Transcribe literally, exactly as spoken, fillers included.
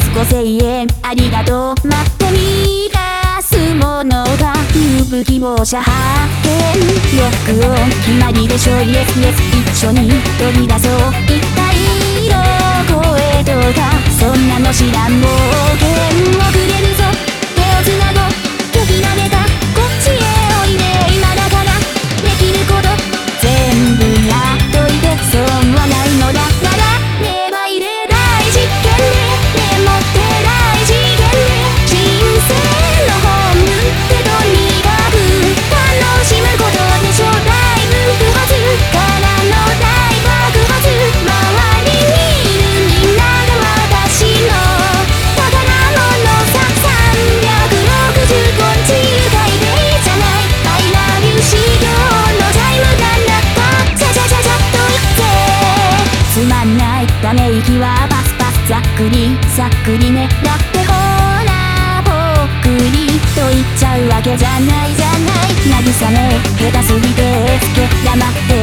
ごせんえんありがとう待ってみ出すものが入部希望者発見録音決まりでしょ Yes yes 一緒に飛び出そう一体どこへとかそんなの知らん冒険遅れるぞ手をつなごう拒否投げたこっちへおいで今だからできること全部やっといて損はないのだから芽生える大実験ででもって大事件で人生の本ってとにかく楽しむことでしょ大爆発からの大爆発周りにいるみんなが私の宝物ささんびゃくろくじゅうごにち愉快でいいじゃない I love you 修行のチャイムが鳴ったチャチャチャチャっと言ってつまんないため息はパスパスざっくりざっくりねだってほらぽっくりと言っちゃうわけじゃないじゃない慰め下手すぎてつけ黙って